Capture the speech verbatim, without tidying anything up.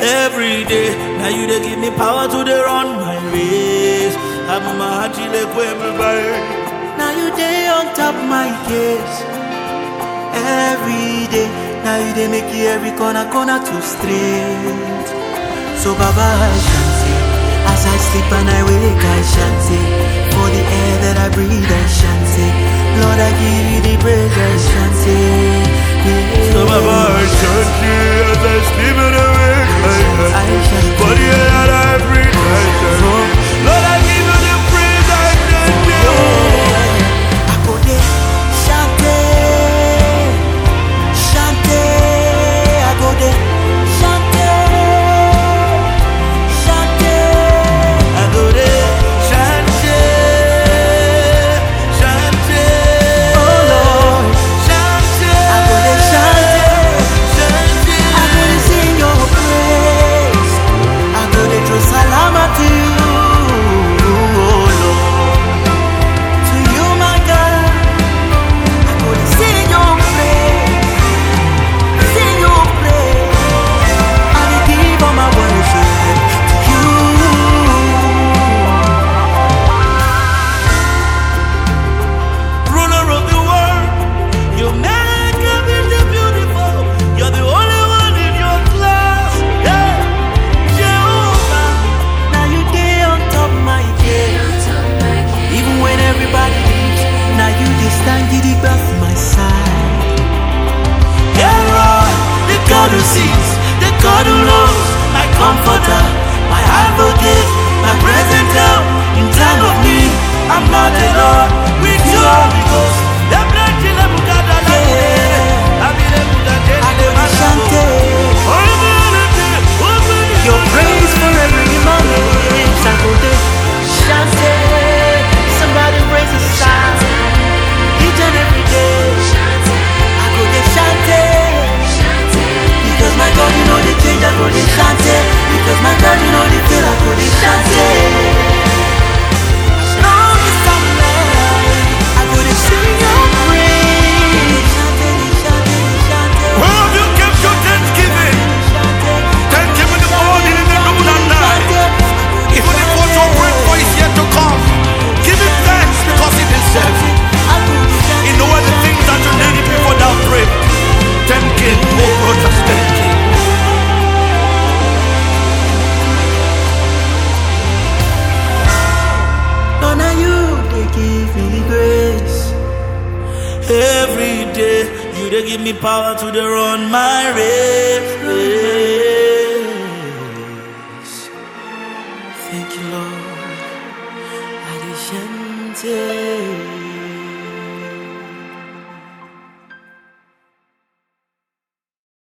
every day. Now you they give me power to the run my race. I'm my heart like everybody. Now you day on top my case every day. Now you they make you every corner corner too straight. So Baba I shan't say, as I sleep and I wake I shan't say, for the air that I breathe I shan't say, Lord I give you the praise I shan't say. Yeah. So Baba I shan't say, as I sleep and I wake I shan't say, for the air that I breathe I shan't say, Lord I give you the praise I shan't say. I go there, shante, shante, I go there, shante, shante, I go there, shante, shante, oh Lord, shante, I go there, shante, shante, I go there sing your praise, I go there throw salama to you. The God who knows, my comforter, my advocate, my present help in time of need. I'm not alone with you, Holy Ghost. The blood till I'm got a light. I'm in a good day. Your praise for every moment. Shante, somebody praise the sound each and every day. I go to Shante. Because my God, you know the change, I go to shante. Because my God, you know the feel, I go to shante. Long as I'm alive, I go to sing your praise. Shante, shante, shante. All of you kept your thanksgiving. Thank him in the morning, in the noon and night. Even if what your breakfast is yet to come, give him thanks because he deserves it. He knows the things that you need before that break. Thank him, oh brothers, thank him. Lord, now you they give me grace every day. You they give me power to the run my race. Thank you, Lord. Adishante.